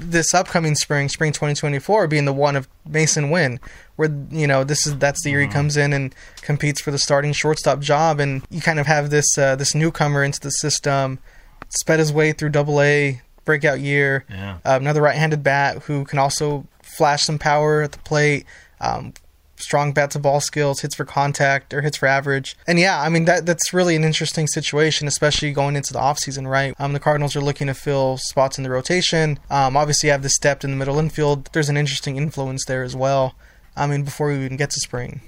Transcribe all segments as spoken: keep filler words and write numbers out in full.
this upcoming spring, spring twenty twenty-four, being the one of Masyn Winn, where, you know, this is that's the year he comes in and competes for the starting shortstop job, and you kind of have this uh, this newcomer into the system, sped his way through Double A, breakout year, yeah. uh, another right-handed bat who can also flash some power at the plate, um, strong bat-to-ball skills, hits for contact or hits for average. And yeah, I mean, that that's really an interesting situation, especially going into the offseason, right? Um, the Cardinals are looking to fill spots in the rotation. Um, obviously, you have this depth in the middle infield. There's an interesting influence there as well, I mean, before we even get to spring.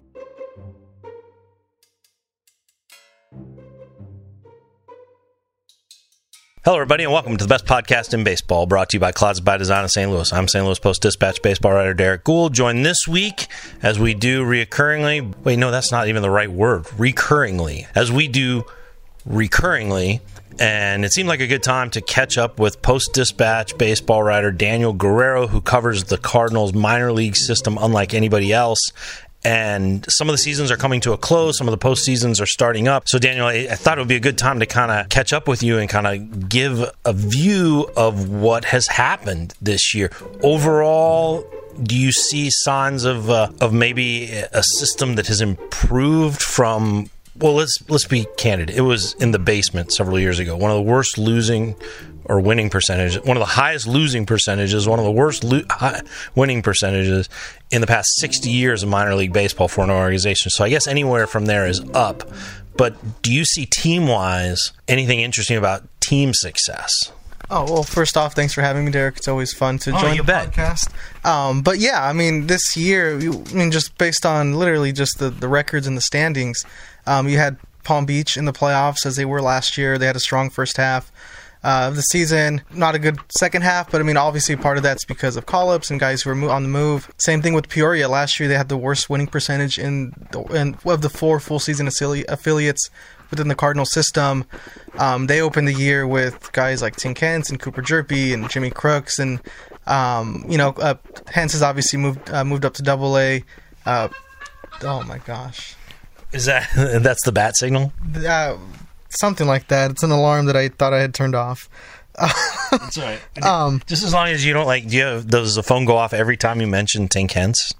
Hello, everybody, and welcome to the best podcast in baseball, brought to you by Closet by Design of Saint Louis. I'm Saint Louis Post-Dispatch baseball writer Derek Gould, joined this week, as we do reoccurringly, wait, no, that's not even the right word, recurringly, as we do recurringly, and it seemed like a good time to catch up with Post-Dispatch baseball writer Daniel Guerrero, who covers the Cardinals minor league system unlike anybody else. And some of the seasons are coming to a close. Some of the postseasons are starting up. So, Daniel, I, I thought it would be a good time to kind of catch up with you and kind of give a view of what has happened this year. Overall, do you see signs of uh, of maybe a system that has improved from... Well, let's let's be candid. It was in the basement several years ago. One of the worst losing or winning percentages, one of the highest losing percentages, one of the worst lo- high winning percentages in the past sixty years of minor league baseball for an organization. So I guess anywhere from there is up. But do you see team-wise anything interesting about team success? Oh, well, first off, thanks for having me, Derek. It's always fun to oh, join you the bet. podcast. Um, but yeah, I mean, this year, you, I mean, just based on literally just the, the records and the standings, um, you had Palm Beach in the playoffs as they were last year. They had a strong first half uh, of the season. Not a good second half, but I mean, obviously part of that's because of call-ups and guys who were on the move. Same thing with Peoria. Last year, they had the worst winning percentage in, the, in of the four full season affiliates within the Cardinal system. Um, they opened the year with guys like Tim Kentz and Cooper Jerpy and Jimmy Crooks, and um, you know, uh, Hence has obviously moved uh, moved up to Double A. Uh, oh my gosh, is that that's the bat signal? Uh, something like that. It's an alarm that I thought I had turned off. That's all right. Um, Just as long as you don't like, do you have, does the phone go off every time you mention Tim Kentz?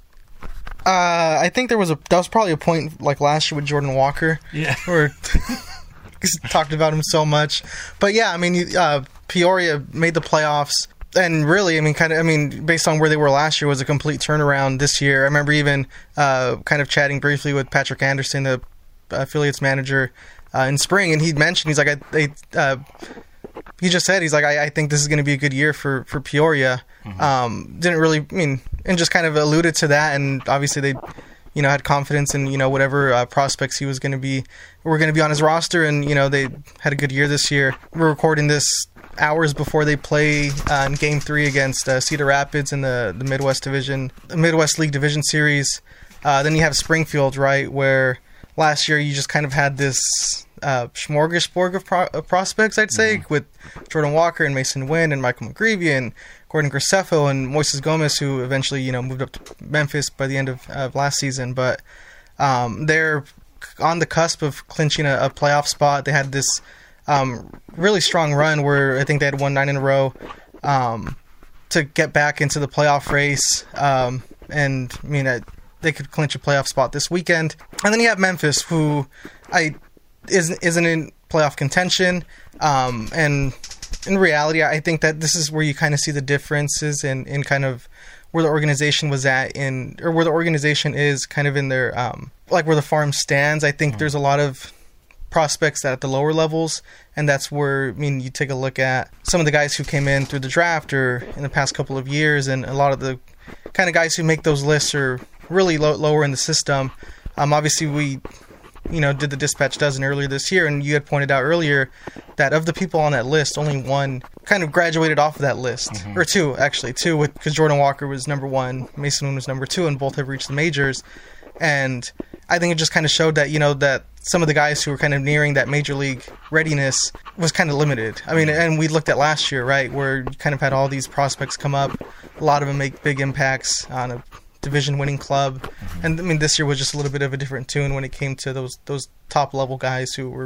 Uh, I think there was a that was probably a point like last year with Jordan Walker. Yeah, where talked about him so much. But yeah, I mean, uh, Peoria made the playoffs, and really, I mean, kind of, I mean, based on where they were last year, was a complete turnaround this year. I remember even uh, kind of chatting briefly with Patrick Anderson, the affiliates manager, uh, in spring, and he mentioned he's like, I, they, uh, he just said he's like, I, I think this is going to be a good year for for Peoria. Mm-hmm. Um, didn't really, I mean, and just kind of alluded to that, and obviously they, you know, had confidence in, you know, whatever uh, prospects he was going to be, were going to be on his roster, and, you know, they had a good year this year. We're recording this hours before they play uh, in Game Three against uh, Cedar Rapids in the the Midwest Division, the Midwest League Division Series. Uh, then you have Springfield, right, where last year you just kind of had this uh, smorgasbord of, pro- of prospects, I'd say, mm-hmm. with Jordan Walker and Masyn Winn and Michael McGreevy and Gordon Graceffo and Moises Gomez, who eventually, you know, moved up to Memphis by the end of uh, last season. But um, they're on the cusp of clinching a, a playoff spot. They had this um, really strong run where I think they had won nine in a row um, to get back into the playoff race. Um, and, I mean, I, they could clinch a playoff spot this weekend. And then you have Memphis, who I isn't, isn't in playoff contention. Um, and in reality, I think that this is where you kind of see the differences in, in kind of where the organization was at in, or where the organization is kind of in their, um, like where the farm stands. I think mm-hmm. there's a lot of prospects that at the lower levels, and that's where, I mean, you take a look at some of the guys who came in through the draft or in the past couple of years, and a lot of the kind of guys who make those lists are really low, lower in the system. Um, obviously, we, you know, did the Dispatch Dozen earlier this year, and you had pointed out earlier that of the people on that list, only one kind of graduated off of that list, mm-hmm. or two, actually, two, with because Jordan Walker was number one, Masyn Winn was number two, and both have reached the majors. And I think it just kind of showed that, you know, that some of the guys who were kind of nearing that major league readiness was kind of limited. I mean, and we looked at last year, right, where you kind of had all these prospects come up, a lot of them make big impacts on a division-winning club, mm-hmm. and I mean, this year was just a little bit of a different tune when it came to those those top-level guys who were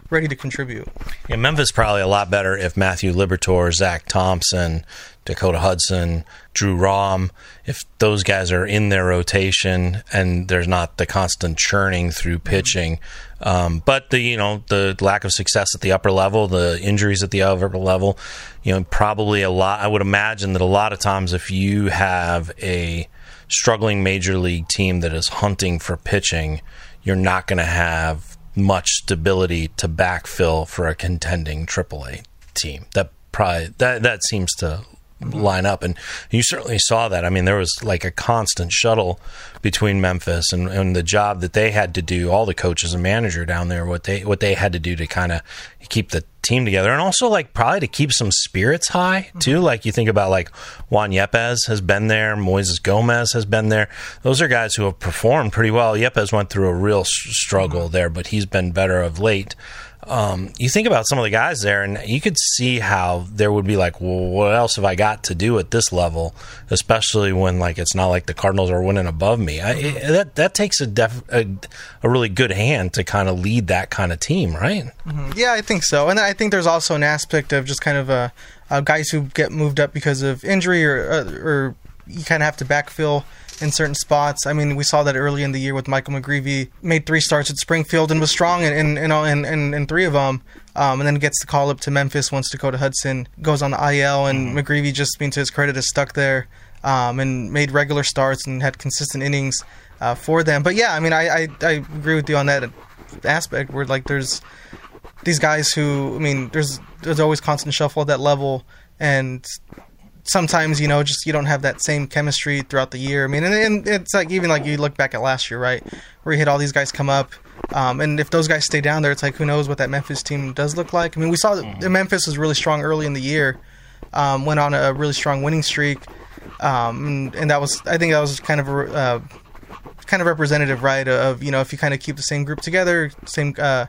ready to contribute. Yeah, Memphis probably a lot better if Matthew Liberatore, Zach Thompson, Dakota Hudson, Drew Rahm, if those guys are in their rotation and there's not the constant churning through pitching. Um, but the you know the lack of success at the upper level, the injuries at the upper level, you know probably a lot. I would imagine that a lot of times if you have a struggling major league team that is hunting for pitching, you're not going to have much stability to backfill for a contending triple A team. That probably that that seems to line up, and you certainly saw that. I mean, there was like a constant shuttle between Memphis and, and the job that they had to do, all the coaches and manager down there, what they what they had to do to kind of keep the team together, and also like probably to keep some spirits high too. Like you think about like Juan Yepes has been there, Moises Gomez has been there. Those are guys who have performed pretty well. Yepes went through a real struggle there, but he's been better of late. Um, you think about some of the guys there, and you could see how there would be like, well, what else have I got to do at this level? Especially when like it's not like the Cardinals are winning above me. I, it, that that takes a, def, a a really good hand to kind of lead that kind of team, right? Mm-hmm. Yeah, I think so, and I think there's also an aspect of just kind of uh, uh, guys who get moved up because of injury, or uh, or you kind of have to backfill in certain spots. I mean, we saw that early in the year with Michael McGreevy. Made three starts at Springfield and was strong in in in, in, in, in three of them. Um, and then gets the call up to Memphis once Dakota Hudson goes on the I L, and mm-hmm. McGreevy, just being to his credit, is stuck there um, and made regular starts and had consistent innings uh, for them. But yeah, I mean, I, I I agree with you on that aspect where like there's these guys who, I mean, there's there's always constant shuffle at that level, and sometimes, you know, just you don't have that same chemistry throughout the year. I mean, and, and it's like even like you look back at last year, right, where you had all these guys come up, um, and if those guys stay down there, it's like who knows what that Memphis team does look like. I mean, we saw that Memphis was really strong early in the year, um, went on a really strong winning streak, um, and, and that was I think that was kind of a, uh, kind of representative, right, of, you know, if you kind of keep the same group together, same uh,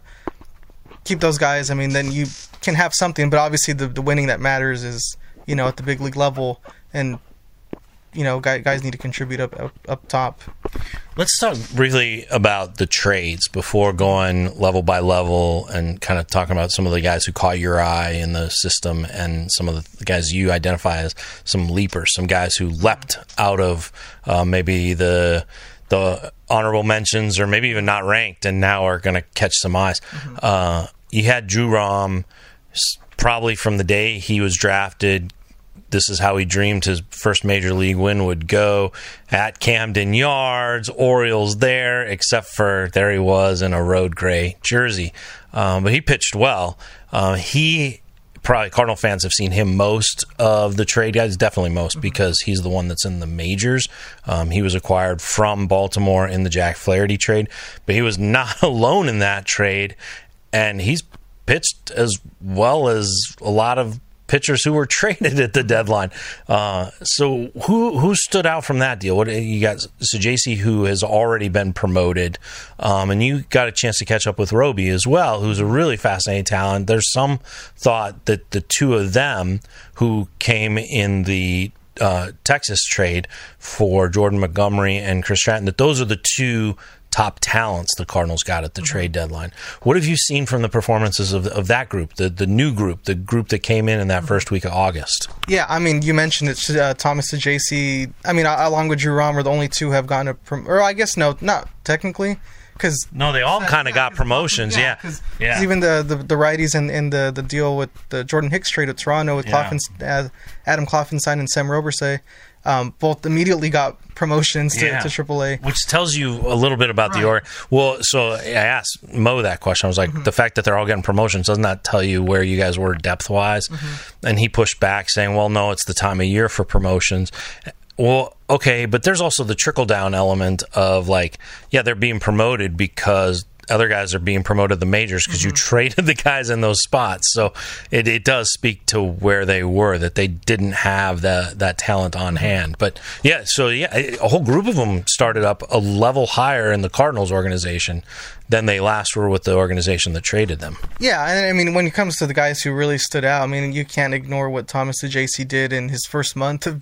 keep those guys, I mean, then you can have something. But obviously, the the winning that matters is, you know, at the big league level, and, you know, guys, guys need to contribute up, up up top. Let's talk briefly about the trades before going level by level and kind of talking about some of the guys who caught your eye in the system and some of the guys you identify as some leapers, some guys who leapt out of uh, maybe the the honorable mentions or maybe even not ranked and now are going to catch some eyes. Mm-hmm. Uh, you had Drew Rahm. Probably from the day he was drafted, this is how he dreamed his first major league win would go, at Camden Yards, Orioles there, except for there he was in a road gray jersey. Um, but he pitched well. Uh, he probably, Cardinal fans have seen him most of the trade guys, definitely most, because he's the one that's in the majors. Um, he was acquired from Baltimore in the Jack Flaherty trade, but he was not alone in that trade, and he's pitched as well as a lot of pitchers who were traded at the deadline. Uh, so who who stood out from that deal? What you got? Saggese, who has already been promoted, um, and you got a chance to catch up with Roby as well, who's a really fascinating talent. There's some thought that the two of them who came in the uh, Texas trade for Jordan Montgomery and Chris Stratton, that those are the two top talents the Cardinals got at the trade deadline. What have you seen from the performances of, of that group, the the new group, the group that came in in that first week of August? Yeah, I mean, you mentioned it, uh, Thomas Saggese. I mean, along with Drew Rahm, are the only two who have gotten a prom- or I guess no, not technically. Cause, no, they all kind of yeah, got promotions, yeah. yeah. yeah. Even the, the, the righties in, in the, the deal with the Jordan Hicks trade at Toronto with yeah. Clofin, uh, Adam Klopfenstein and Sam Roberse, um, both immediately got promotions to, yeah. to triple A. Which tells you a little bit about right. the org. Well, so I asked Mo that question. I was like, mm-hmm. the fact that they're all getting promotions, doesn't that tell you where you guys were depth-wise? Mm-hmm. And he pushed back saying, well, no, it's the time of year for promotions. Well, okay, but there's also the trickle-down element of, like, yeah, they're being promoted because other guys are being promoted to the majors because mm-hmm. you traded the guys in those spots. So it, it does speak to where they were, that they didn't have that that talent on hand. But, yeah, so, yeah, a whole group of them started up a level higher in the Cardinals organization than they last were with the organization that traded them. Yeah, and I mean, when it comes to the guys who really stood out, I mean, you can't ignore what Thomas Saggese did in his first month of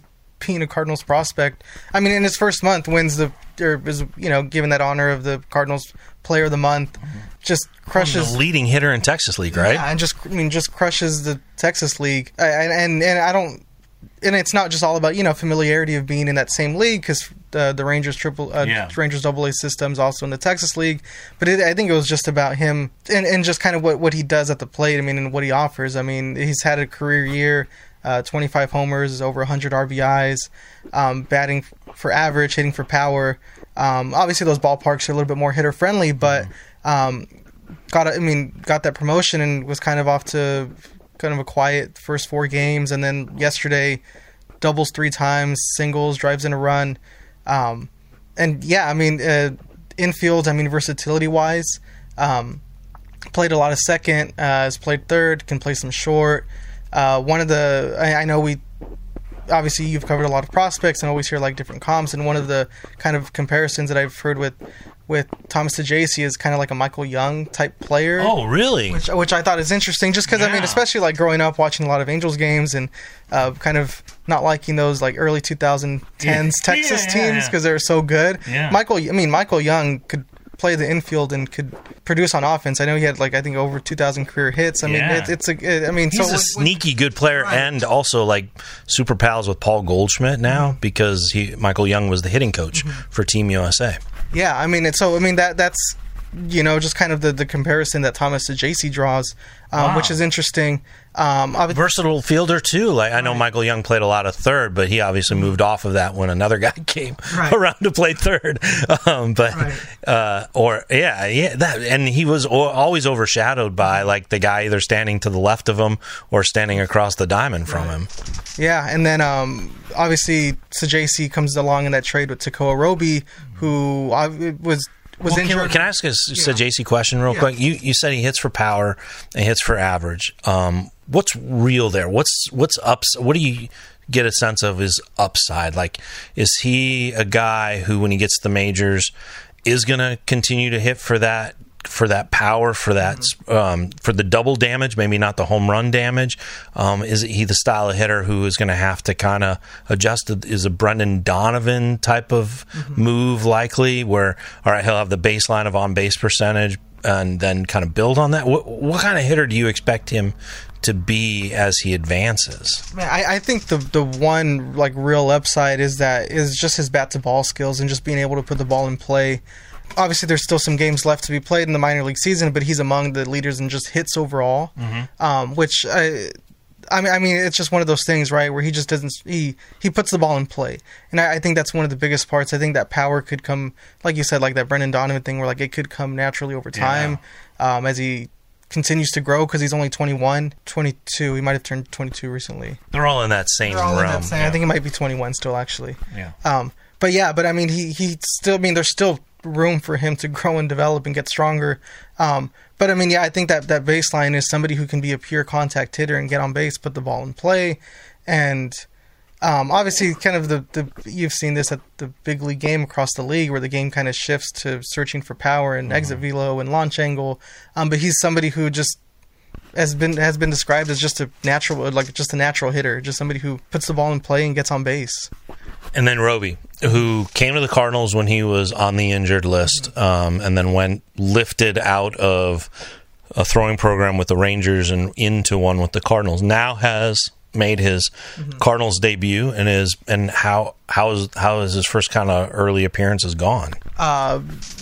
being a Cardinals prospect. I mean, in his first month, wins the or is you know given that honor of the Cardinals Player of the Month. Just crushes the leading hitter in Texas League, right? Yeah, and just I mean, just crushes the Texas League. I, and and I don't. And it's not just all about, you know, familiarity of being in that same league, because uh, the Rangers triple, uh, yeah. Rangers double A system's also in the Texas League. But it, I think it was just about him and, and just kind of what, what he does at the plate. I mean, and what he offers. I mean, he's had a career year, uh, twenty-five homers, over one hundred R B Is, um, batting for average, hitting for power. Um, obviously, those ballparks are a little bit more hitter friendly, but um, got I mean got that promotion and was kind of off to kind of a quiet first four games, and then yesterday doubles three times, singles, drives in a run, um, and yeah, I mean uh, infield. I mean versatility wise, um, played a lot of second, uh, has played third, can play some short. Uh, one of the I, I know we obviously you've covered a lot of prospects and always hear like different comps, and one of the kind of comparisons that I've heard with with Thomas Saggese is kind of like a Michael Young type player. Oh, really? Which, which I thought is interesting, just because yeah. I mean, especially like growing up watching a lot of Angels games and uh, kind of not liking those like early twenty tens yeah. Texas yeah, yeah, teams because yeah. they're so good. Yeah. Michael, I mean, Michael Young could play the infield and could produce on offense. I know he had like I think over two thousand career hits. I mean, yeah. it, it's a. It, I mean, he's so a sneaky good player, right. and also like super pals with Paul Goldschmidt now mm-hmm. because he Michael Young was the hitting coach mm-hmm. for Team U S A. Yeah, I mean, it's so I mean that that's you know just kind of the, the comparison that Thomas Saggese draws, um, wow. which is interesting. Um, Versatile fielder too. Like I know right. Michael Young played a lot of third, but he obviously moved off of that when another guy came right. around to play third. Um, but right. uh, or yeah, yeah, that and he was o- always overshadowed by like the guy either standing to the left of him or standing across the diamond from right. him. Yeah, and then um, obviously Saggese comes along in that trade with Tekoa Roby, who uh, was. Was well, can, can I ask a Saggese yeah. question real yeah. quick? You you said he hits for power and hits for average. Um, what's real there? What's what's ups? What do you get a sense of his upside? Like, is he a guy who, when he gets to the majors, is going to continue to hit for that for that power, for that mm-hmm. um, for the double damage, maybe not the home run damage? Um, is he the style of hitter who is going to have to kind of adjust? To, is a Brendan Donovan type of mm-hmm. move likely, where all right, he'll have the baseline of on base percentage and then kind of build on that? What, what kind of hitter do you expect him to be as he advances? Man, I, I think the the one like real upside is that is just his bat to ball skills and just being able to put the ball in play. Obviously, there's still some games left to be played in the minor league season, but he's among the leaders in just hits overall, mm-hmm. um, which I, I mean, I mean, it's just one of those things, right, where he just doesn't he he puts the ball in play, and I, I think that's one of the biggest parts. I think that power could come, like you said, like that Brendan Donovan thing, where like it could come naturally over time yeah. um, as he continues to grow, because he's only twenty-one, twenty-two. He might have turned twenty-two recently. They're all in that same They're all realm. In that same, yeah. I think he might be twenty-one still, actually. Yeah. Um, but yeah, but I mean, he he still. I mean, there's still room for him to grow and develop and get stronger. Um, but I mean, yeah, I think that that baseline is somebody who can be a pure contact hitter and get on base, put the ball in play, and um, obviously, kind of the, the you've seen this at the big league game across the league, where the game kind of shifts to searching for power and mm-hmm. exit velo and launch angle. Um, but he's somebody who just has been has been described as just a natural, like just a natural hitter, just somebody who puts the ball in play and gets on base. And then Roby, who came to the Cardinals when he was on the injured list, um, and then went lifted out of a throwing program with the Rangers and into one with the Cardinals. Now has made his mm-hmm. Cardinals debut, and is and how how is how is his first kind of early appearances gone? Uh,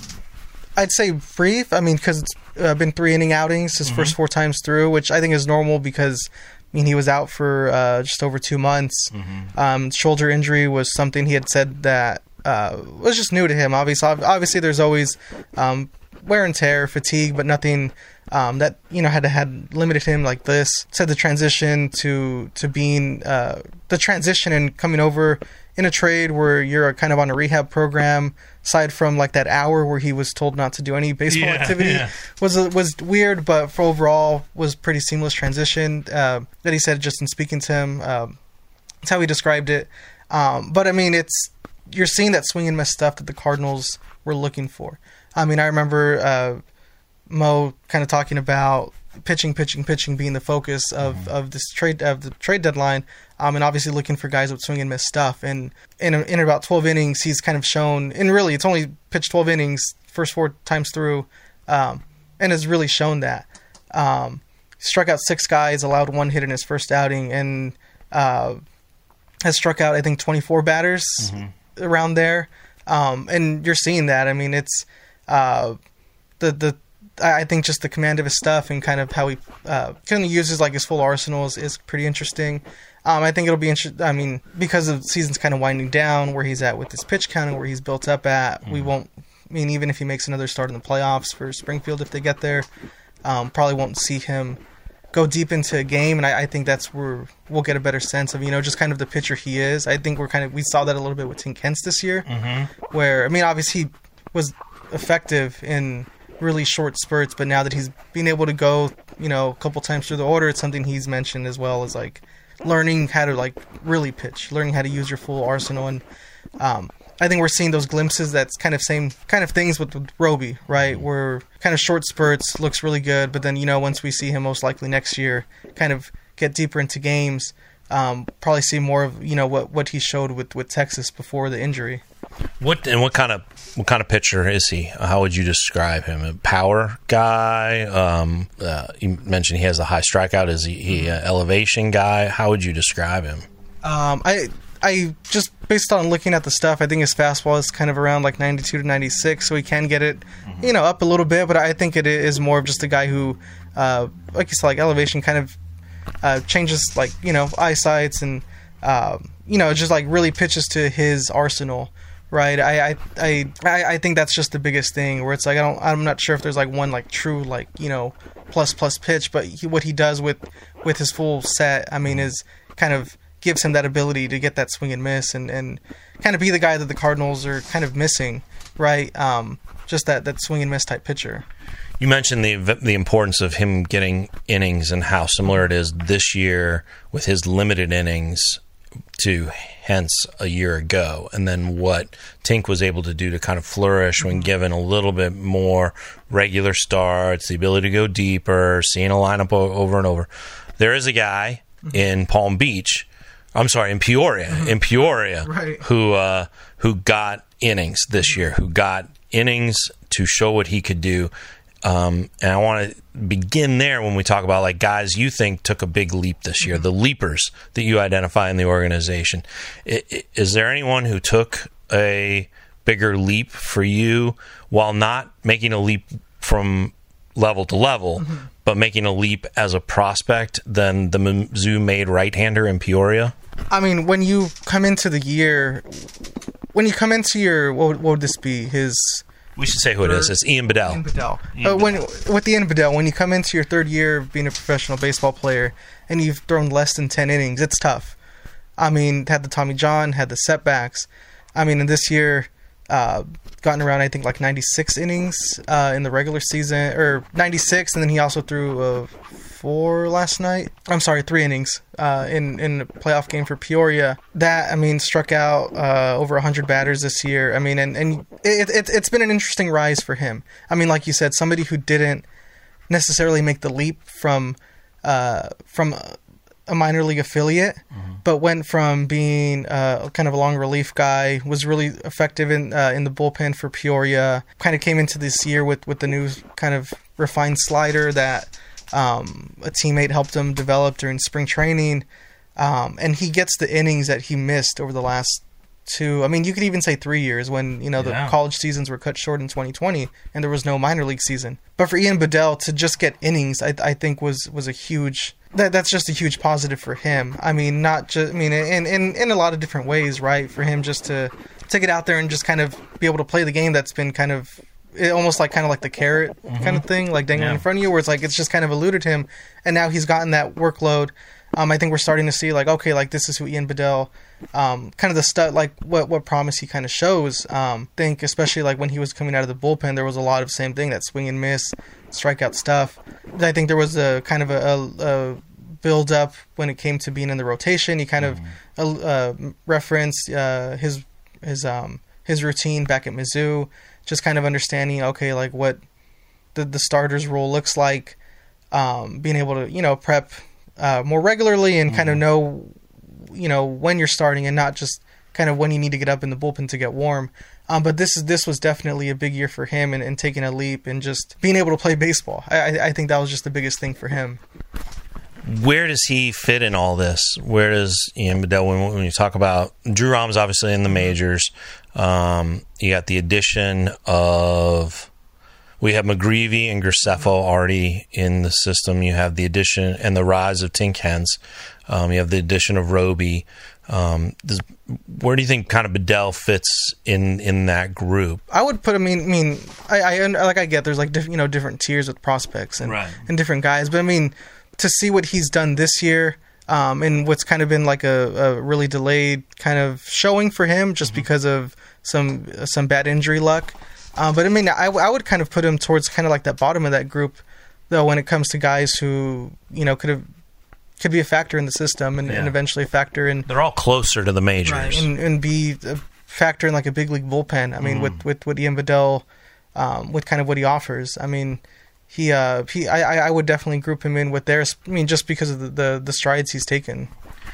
I'd say brief. I mean, because it's uh, been three inning outings his mm-hmm. first four times through, which I think is normal because. I mean, he was out for uh, just over two months. Mm-hmm. Um, shoulder injury was something he had said that uh, was just new to him. Obviously, obviously, there's always um, wear and tear, fatigue, but nothing um, that you know had had limited him like this. Said the transition to to being uh, the transition and coming over in a trade where you're kind of on a rehab program, aside from like that hour where he was told not to do any baseball yeah, activity, yeah. was was weird, but for overall was pretty seamless transition. Uh, that he said just in speaking to him, um, that's how he described it. Um, but I mean, it's you're seeing that swing and miss stuff that the Cardinals were looking for. I mean, I remember uh, Mo kind of talking about pitching, pitching, pitching being the focus of, mm-hmm. of this trade of the trade deadline. Um, and obviously looking for guys with swing and miss stuff. And in, in about twelve innings, he's kind of shown, and really it's only pitched twelve innings, first four times through, um, and has really shown that. Um, struck out six guys, allowed one hit in his first outing, and uh, has struck out, I think, twenty-four batters mm-hmm. around there. Um, and you're seeing that. I mean, it's uh, the the I think just the command of his stuff and kind of how he uh, kind of uses like his full arsenal is, is pretty interesting. Um, I think it'll be interesting. I mean, because the season's kind of winding down, where he's at with his pitch count and where he's built up at, mm-hmm. we won't. I mean, even if he makes another start in the playoffs for Springfield, if they get there, um, probably won't see him go deep into a game. And I, I think that's where we'll get a better sense of, you know, just kind of the pitcher he is. I think we're kind of we saw that a little bit with Tink Hence this year, mm-hmm. where I mean, obviously he was effective in really short spurts, but now that he's being able to go, you know, a couple times through the order, it's something he's mentioned as well as like learning how to like really pitch, learning how to use your full arsenal. And um, I think we're seeing those glimpses. That's kind of same kind of things with, with Roby, right? Where kind of short spurts looks really good, but then, you know, once we see him most likely next year, kind of get deeper into games, um, probably see more of, you know, what, what he showed with, with Texas before the injury. What and what kind of what kind of pitcher is he? How would you describe him? A power guy? Um, uh, you mentioned he has a high strikeout. Is he, he an elevation guy? How would you describe him? Um, I I just based on looking at the stuff, I think his fastball is kind of around like ninety-two to ninety-six, so he can get it, mm-hmm. you know, up a little bit. But I think it is more of just a guy who, uh, like you said, like elevation kind of uh, changes, like, you know, eyesights and uh, you know, just like really pitches to his arsenal. Right, I, I I I think that's just the biggest thing. Where it's like I don't, I'm not sure if there's like one like true like you know plus plus pitch, but he, what he does with with his full set, I mean, is kind of gives him that ability to get that swing and miss and, and kind of be the guy that the Cardinals are kind of missing, right? Um, just that, that swing and miss type pitcher. You mentioned the the importance of him getting innings and how similar it is this year with his limited innings to Hence a year ago, and then what Tink was able to do to kind of flourish when given a little bit more regular starts, the ability to go deeper, seeing a lineup o- over and over. There is a guy mm-hmm. in Palm Beach, I'm sorry, in Peoria, mm-hmm. in Peoria, right. who uh, who got innings this year, who got innings to show what he could do. Um, and I want to begin there when we talk about like guys you think took a big leap this year, the leapers that you identify in the organization. I, I, is there anyone who took a bigger leap for you while not making a leap from level to level, mm-hmm. but making a leap as a prospect than the Mizzou made right-hander in Peoria? I mean, when you come into the year, when you come into your, what, what would this be? His... We should say who it is. It's Ian Bedell. Ian Bedell. Ian uh, when Bedell. With Ian Bedell, when you come into your third year of being a professional baseball player and you've thrown less than ten innings, it's tough. I mean, had the Tommy John, had the setbacks. I mean, in this year, uh, gotten around, I think, like ninety-six innings uh, in the regular season, or ninety-six, and then he also threw uh, four last night. I'm sorry, three innings uh, in, in a playoff game for Peoria. That, I mean, struck out uh, over one hundred batters this year. I mean, and, and it, it, it's been an interesting rise for him. I mean, like you said, somebody who didn't necessarily make the leap from uh, from a minor league affiliate, mm-hmm. but went from being uh, kind of a long relief guy, was really effective in uh, in the bullpen for Peoria, kind of came into this year with, with the new kind of refined slider that um, a teammate helped him develop during spring training, um, and he gets the innings that he missed over the last two, I mean, you could even say three years when, you know, the yeah. college seasons were cut short in twenty twenty and there was no minor league season. But for Ian Bedell to just get innings, I, I think was, was a huge, that that's just a huge positive for him. I mean, not just, I mean, in, in, in a lot of different ways, right? For him just to, to get out there and just kind of be able to play the game that's been kind of, almost like kind of like the carrot mm-hmm. kind of thing, like dangling yeah. in front of you, where it's like, it's just kind of eluded him. And now he's gotten that workload. Um, I think we're starting to see, like, okay, like, this is who Ian Bedell, um, kind of the stuff, like, what what promise he kind of shows. Um, I think, especially, like, when he was coming out of the bullpen, there was a lot of same thing, that swing and miss, strikeout stuff. I think there was a kind of a, a, a build-up when it came to being in the rotation. He kind mm-hmm. of uh, referenced uh, his his um, his routine back at Mizzou, just kind of understanding, okay, like, what the, the starter's role looks like, um, being able to, you know, prep Uh, more regularly and mm-hmm. kind of know you know, when you're starting and not just kind of when you need to get up in the bullpen to get warm. Um, but this is this was definitely a big year for him and, and taking a leap and just being able to play baseball. I, I think that was just the biggest thing for him. Where does he fit in all this? Where does Ian Bedell, when, when you talk about Drew Rom's obviously in the majors, um, you got the addition of, we have McGreevy and Graceffo already in the system. You have the addition and the rise of Tink Hens. Um, you have the addition of Roby. Um, does, where do you think kind of Bedell fits in, in that group? I would put. I mean, I mean, I, I like I get there's like diff, you know different tiers with prospects and right. and different guys, but I mean, to see what he's done this year, um, and what's kind of been like a, a really delayed kind of showing for him, just mm-hmm. because of some some bad injury luck. Um, but I mean, I, I would kind of put him towards kind of like that bottom of that group, though, when it comes to guys who you know could have. could be a factor in the system and, yeah. and eventually a factor in... They're all closer to the majors. Right, and, and be a factor in like a big league bullpen. I mean, mm. with, with, with Ian Bedell, um, with kind of what he offers. I mean, he, uh, he, I, I would definitely group him in with theirs. I mean, just because of the, the, the strides he's taken.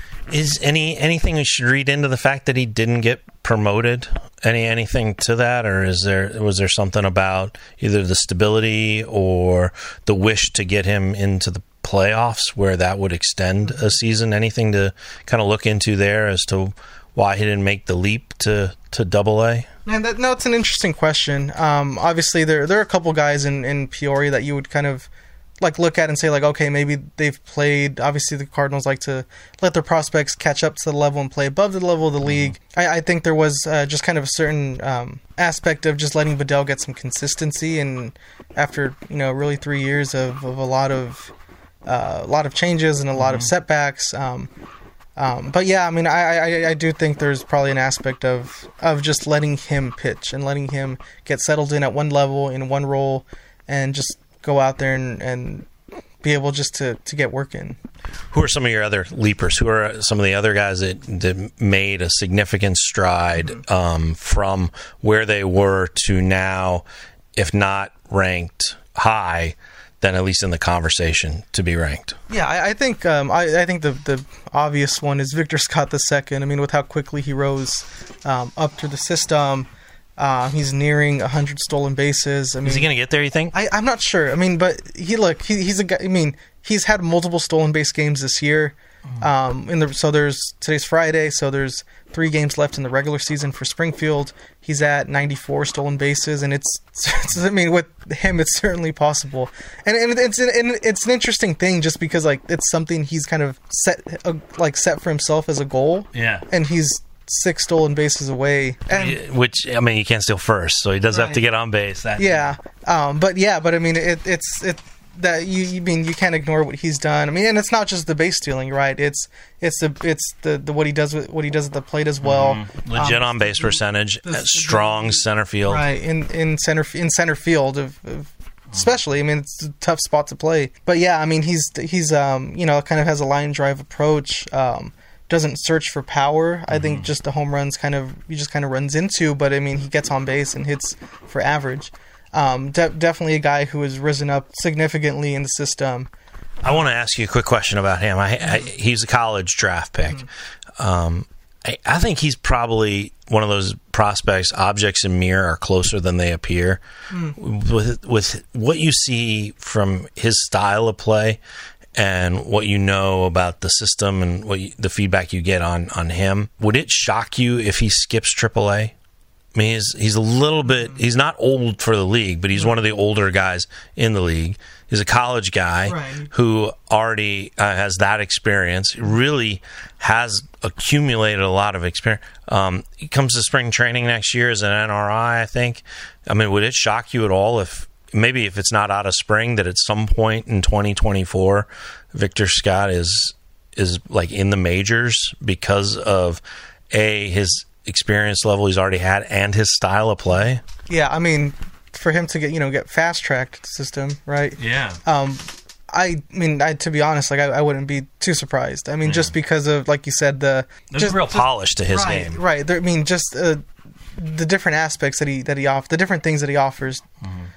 Is any anything we should read into the fact that he didn't get promoted? Any anything to that, or is there was there something about either the stability or the wish to get him into the playoffs where that would extend a season? Anything to kind of look into there as to why he didn't make the leap to to Double A? Man, that, no, it's an interesting question. Um, obviously, there there are a couple guys in, in Peoria that you would kind of like look at and say like, okay, maybe they've played. Obviously, the Cardinals like to let their prospects catch up to the level and play above the level of the league. I, I think there was uh, just kind of a certain um, aspect of just letting Bedell get some consistency, and after you know really three years of, of a lot of uh, a lot of changes and a lot mm-hmm. of setbacks. Um, um, but yeah, I mean, I, I I do think there's probably an aspect of of just letting him pitch and letting him get settled in at one level in one role and just go out there and, and be able just to, to get work in. Who are some of your other leapers? Who are some of the other guys that, that made a significant stride mm-hmm. um, from where they were to now, if not ranked high, then at least in the conversation to be ranked? Yeah, I, I think um, I, I think the, the obvious one is Victor Scott the second. I mean, with how quickly he rose um, up through the system. Uh, he's nearing one hundred stolen bases. I mean, is he going to get there, you think? I, I'm not sure. I mean, but he look, he, he's a guy. I mean, he's had multiple stolen base games this year. Um, in the so there's today's Friday, so there's three games left in the regular season for Springfield. He's at ninety-four stolen bases, and it's, it's I mean, with him, it's certainly possible. And, and it's an, and it's an interesting thing, just because like it's something he's kind of set uh, like set for himself as a goal. Yeah, and he's six stolen bases away, and, which I mean, you can't steal first, so he does right. have to get on base. That yeah, um, but yeah, but I mean, it, it's it that you, you mean you can't ignore what he's done. I mean, and it's not just the base stealing, right? It's it's the it's the, the what he does with what he does at the plate as well. Mm-hmm. Legit um, on base percentage, the, strong the, center field, right? In in center in center field of. of Especially, I mean, it's a tough spot to play. But yeah, I mean, he's he's um you know kind of has a line drive approach. Um, doesn't search for power. I mm-hmm. think just the home runs kind of he just kind of runs into. But I mean, he gets on base and hits for average. Um, de- definitely a guy who has risen up significantly in the system. I want to ask you a quick question about him. I, I, he's a college draft pick. Mm-hmm. Um, I, I think he's probably one of those prospects. Objects in mirror are closer than they appear. Mm. With with what you see from his style of play and what you know about the system and what you, the feedback you get on, on him, would it shock you if he skips triple A? I mean, he's he's a little bit. He's not old for the league, but he's one of the older guys in the league. He's a college guy right. who already uh, has that experience. Really has accumulated a lot of experience. Um, he comes to spring training next year as an N R I, I think. I mean, would it shock you at all if maybe if it's not out of spring that at some point in twenty twenty-four, Victor Scott is is like in the majors because of a his experience level he's already had and his style of play? Yeah, I mean, for him to get you know get fast tracked system, right? Yeah. Um, I mean, I, to be honest, like I, I wouldn't be too surprised. I mean, yeah. just because of like you said, the there's just, a real just, polish to his right, game, right? There, I mean, just uh, the different aspects that he that he offers, the different things that he offers. Mm-hmm.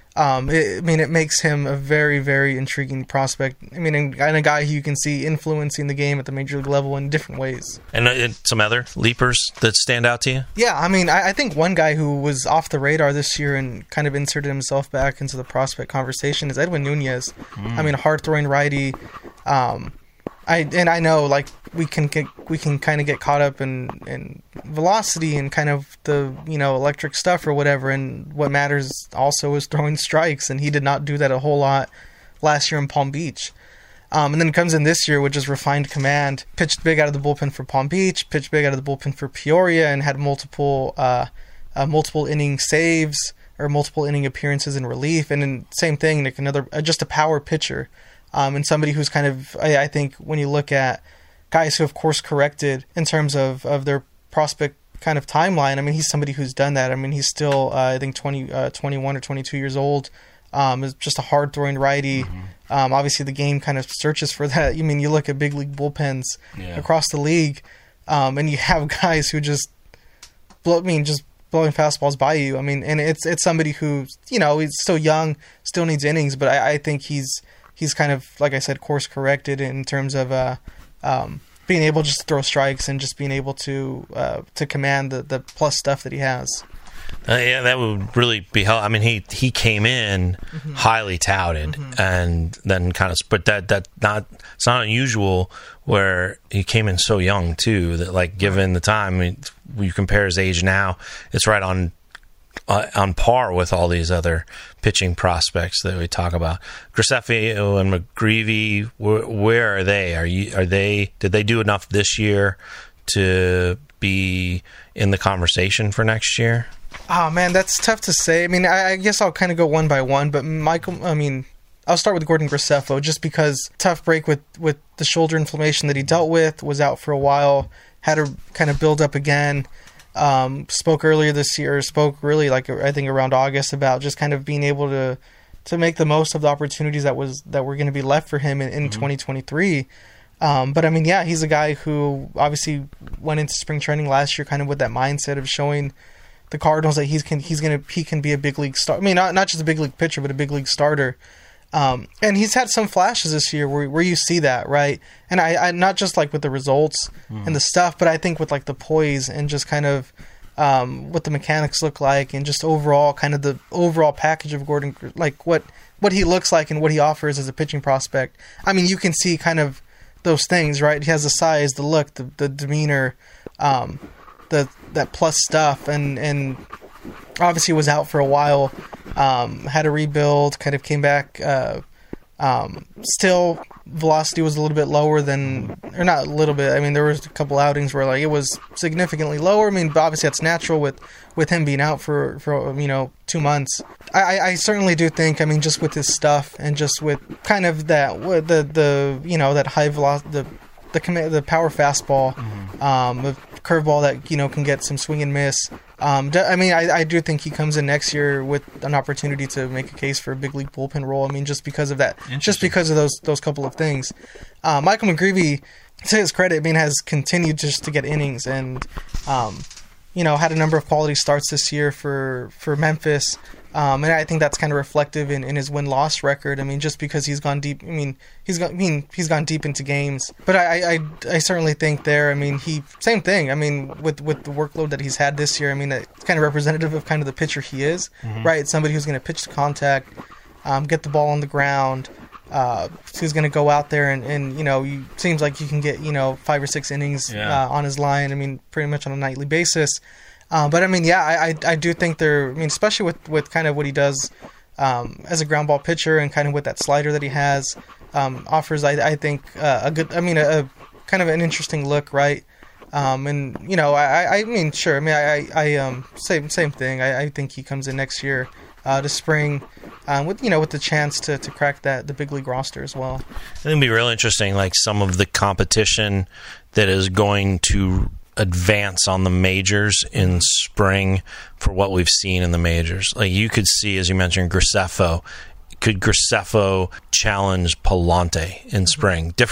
Um, it, I mean, it makes him a very, very intriguing prospect. I mean, and, and a guy who you can see influencing the game at the major league level in different ways. And, uh, and some other leapers that stand out to you? Yeah, I mean, I, I think one guy who was off the radar this year and kind of inserted himself back into the prospect conversation is Edwin Nunez. Mm. I mean, a hard-throwing righty. Um, I and I know, like, we can get, we can kind of get caught up in, in velocity and kind of the, you know, electric stuff or whatever, and what matters also is throwing strikes, and he did not do that a whole lot last year in Palm Beach. Um, and then comes in this year with just refined command, pitched big out of the bullpen for Palm Beach, pitched big out of the bullpen for Peoria, and had multiple uh, uh, multiple inning saves or multiple inning appearances in relief, and then same thing, like another uh, just a power pitcher. Um, and somebody who's kind of, I, I think, when you look at guys who have course corrected in terms of, of their prospect kind of timeline, I mean, he's somebody who's done that. I mean, he's still, uh, I think, twenty, uh, twenty-one or twenty-two years old. Um, is just a hard throwing righty. Mm-hmm. Um, obviously, the game kind of searches for that. I mean, you look at big league bullpens yeah. across the league, um, and you have guys who just blow. I mean, just blowing fastballs by you. I mean, and it's it's somebody who, you know, he's still young, still needs innings, but I, I think he's. He's kind of, like I said, course corrected in terms of uh, um, being able just to throw strikes and just being able to uh, to command the, the plus stuff that he has. Uh, yeah, that would really be helpful. I mean, he, he came in mm-hmm. highly touted, mm-hmm. and then kind of, but that that not it's not unusual where he came in so young too. That like given the time, I mean, when you compare his age now, it's right on. Uh, on par with all these other pitching prospects that we talk about. Graceffo and McGreevy, where, where are they? Are you? Are they? Did they do enough this year to be in the conversation for next year? Oh man, that's tough to say. I mean, I, I guess I'll kind of go one by one. But Michael, I mean, I'll start with Gordon Graceffo, just because tough break with with the shoulder inflammation that he dealt with, was out for a while, had to kind of build up again. Um, spoke earlier this year, spoke really like I think around August about just kind of being able to to make the most of the opportunities that was that were going to be left for him in, in mm-hmm. twenty twenty-three. Um, but I mean, yeah, he's a guy who obviously went into spring training last year kind of with that mindset of showing the Cardinals that he's can he's gonna he can be a big league star. I mean, not not just a big league pitcher, but a big league starter. Um, and he's had some flashes this year where where you see that, right? And I, I not just like with the results mm. and the stuff, but I think with like the poise and just kind of um, what the mechanics look like, and just overall kind of the overall package of Gordon, like what what he looks like and what he offers as a pitching prospect. I mean, you can see kind of those things, right? He has the size, the look, the the demeanor, um, the that plus stuff, and and. Obviously was out for a while, um, had to rebuild, kind of came back. Uh, um, still, velocity was a little bit lower than, or not a little bit. I mean, there was a couple outings where like it was significantly lower. I mean, obviously that's natural with, with him being out for, for you know two months. I, I certainly do think. I mean, just with his stuff and just with kind of that the the you know that high velocity the the the power fastball, mm-hmm. um, the curveball that you know can get some swing and miss. Um, I mean, I, I do think he comes in next year with an opportunity to make a case for a big league bullpen role. I mean, just because of that, just because of those those couple of things. Uh, Michael McGreevy, to his credit, I mean, has continued just to get innings and, um, you know, had a number of quality starts this year for for Memphis. Um, and I think that's kind of reflective in, in his win-loss record. I mean, just because he's gone deep. I mean, he's gone. I mean, he's gone deep into games. But I, I, I certainly think there. I mean, he same thing. I mean, with with the workload that he's had this year. I mean, it's kind of representative of kind of the pitcher he is, mm-hmm. right? Somebody who's going to pitch to contact, um, get the ball on the ground. Uh, who's going to go out there and, and you know, you, seems like you can get you know five or six innings yeah. uh, on his line. I mean, pretty much on a nightly basis. Uh, but I mean, yeah, I, I I do think there. I mean, especially with, with kind of what he does um, as a ground ball pitcher and kind of with that slider that he has, um, offers I I think uh, a good. I mean, a, a kind of an interesting look, right? Um, and you know, I I mean, sure. I mean, I I um same same thing. I, I think he comes in next year uh, to spring um, with you know with the chance to, to crack that the big league roster as well. I think it'd be real interesting, like some of the competition that is going to advance on the majors in spring for what we've seen in the majors. Like you could see, as you mentioned, Graceffo. Could Graceffo challenge Palante in spring? Mm-hmm. Different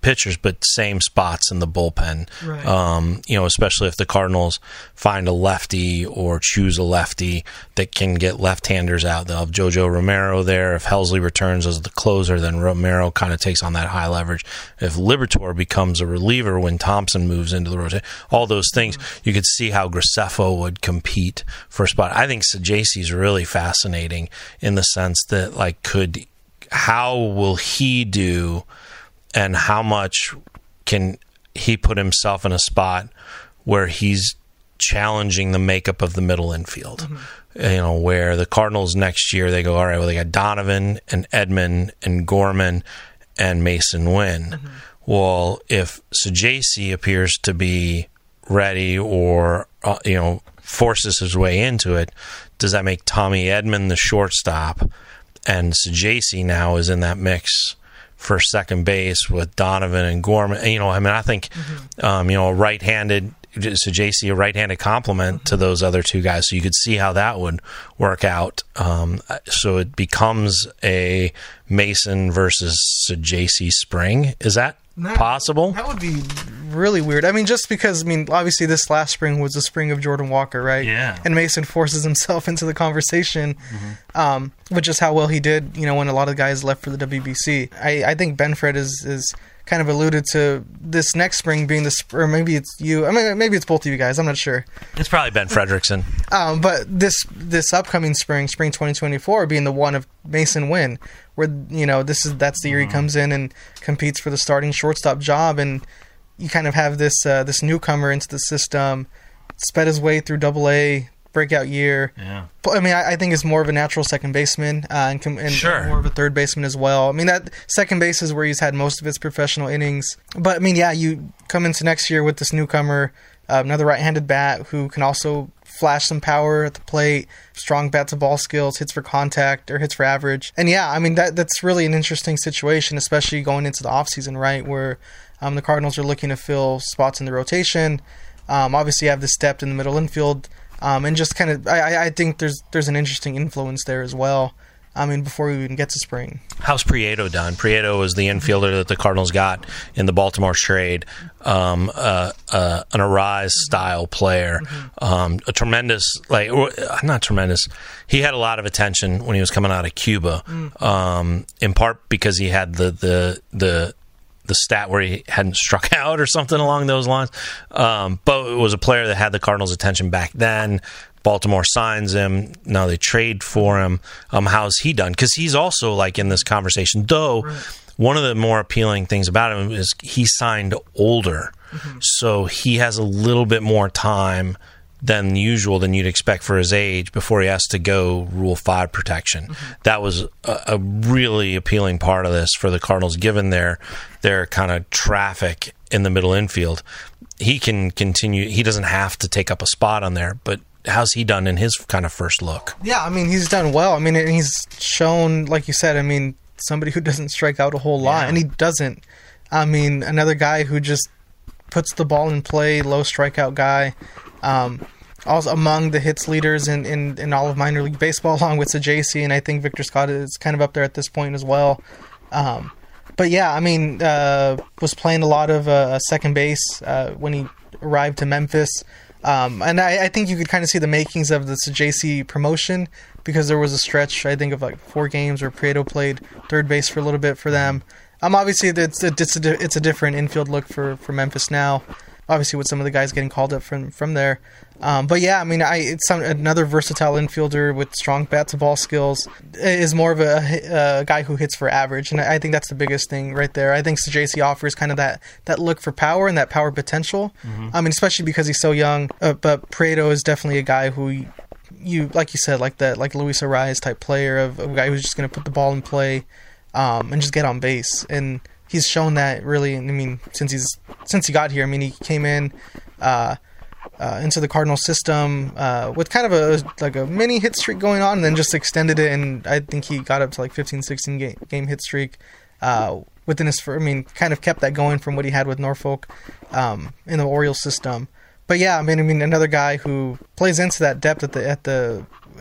pitchers, but same spots in the bullpen. Right. Um, you know, especially if the Cardinals find a lefty or choose a lefty that can get left-handers out. They'll have JoJo Romero there. If Helsley returns as the closer, then Romero kind of takes on that high leverage. If Liberatore becomes a reliever when Thompson moves into the rotation, all those things, you could see how Graceffo would compete for a spot. I think Saggese is really fascinating in the sense that, like, could how will he do and how much can he put himself in a spot where he's challenging the makeup of the middle infield? Mm-hmm. You know, where the Cardinals next year, they go, all right, well, they got Donovan and Edman and Gorman and Mason Wynn. Mm-hmm. Well, if Saggese appears to be ready or, uh, you know, forces his way into it, does that make Tommy Edman the shortstop? And Saggese now is in that mix for second base with Donovan and Gorman. And, you know, I mean, I think, mm-hmm. um, you know, a right-handed Saggese, a right-handed complement mm-hmm. to those other two guys. So you could see how that would work out. Um, so it becomes a Mason versus Saggese spring. Is that That, possible? That would be really weird. I mean, just because, I mean, obviously this last spring was the spring of Jordan Walker, right? Yeah. And Mason forces himself into the conversation, mm-hmm. um, which is how well he did, you know, when a lot of guys left for the W B C. I, I think Benfred is, is kind of alluded to this next spring being the, sp- or maybe it's you, I mean, maybe it's both of you guys, I'm not sure. It's probably Ben Fredrickson. um, but this this upcoming spring, spring twenty twenty-four, being the one of Mason Wynn, where, you know, this is that's the year he comes in and competes for the starting shortstop job, and you kind of have this uh, this newcomer into the system, sped his way through Double A, breakout year. Yeah. I mean, I, I think is more of a natural second baseman uh, and, com- and sure. more of a third baseman as well. I mean, that second base is where he's had most of his professional innings. But I mean, yeah, you come into next year with this newcomer, uh, another right-handed bat who can also flash some power at the plate, strong bat to ball skills, hits for contact or hits for average. And yeah, I mean, that that's really an interesting situation, especially going into the offseason, right, where um, the Cardinals are looking to fill spots in the rotation. Um, obviously, you have this depth in the middle infield, um, and just kind of, I, I think there's there's an interesting influence there as well. I mean, before we even get to spring. How's Prieto done? Prieto was the infielder that the Cardinals got in the Baltimore trade, um, uh, uh, an Arise-style player, mm-hmm. um, a tremendous, like, not tremendous, he had a lot of attention when he was coming out of Cuba, mm-hmm. um, in part because he had the, the, the, the stat where he hadn't struck out or something along those lines, um, but it was a player that had the Cardinals' attention back then. Baltimore signs him. Now they trade for him. Um, how's he done? Because he's also like in this conversation. Though right. One of the more appealing things about him is he signed older, mm-hmm. so he has a little bit more time than usual than you'd expect for his age before he has to go Rule Five protection. Mm-hmm. That was a, a really appealing part of this for the Cardinals, given their their kind of traffic in the middle infield. He can continue. He doesn't have to take up a spot on there, but. How's he done in his kind of first look? Yeah, I mean, he's done well. I mean, and he's shown, like you said, I mean, somebody who doesn't strike out a whole lot, yeah. and he doesn't. I mean, another guy who just puts the ball in play, low strikeout guy. Um, also among the hits leaders in, in, in all of minor league baseball, along with Saggese, and I think Victor Scott is kind of up there at this point as well. Um, but yeah, I mean, uh, was playing a lot of uh, second base uh, when he arrived to Memphis. Um, and I, I think you could kind of see the makings of the Saggese promotion because there was a stretch, I think, of like four games where Prieto played third base for a little bit for them. Um, obviously, it's a, it's a, it's a different infield look for, for Memphis now, obviously with some of the guys getting called up from, from there. Um, but yeah, I mean, I it's some, another versatile infielder with strong bat-to-ball skills is more of a, a guy who hits for average, and I think that's the biggest thing right there. I think Saggese offers kind of that, that look for power and that power potential. Mm-hmm. I mean, especially because he's so young. Uh, but Prieto is definitely a guy who you, you like you said, like that, like Luis Arraez type player of, of a guy who's just going to put the ball in play um, and just get on base. And he's shown that really. I mean, since he's since he got here. I mean, he came in. Uh, Uh, into the Cardinal system uh, with kind of a like a mini hit streak going on, and then just extended it, and I think he got up to like fifteen, sixteen game, game hit streak uh, within his. I mean, kind of kept that going from what he had with Norfolk um, in the Orioles system. But yeah, I mean, I mean, another guy who plays into that depth at the at the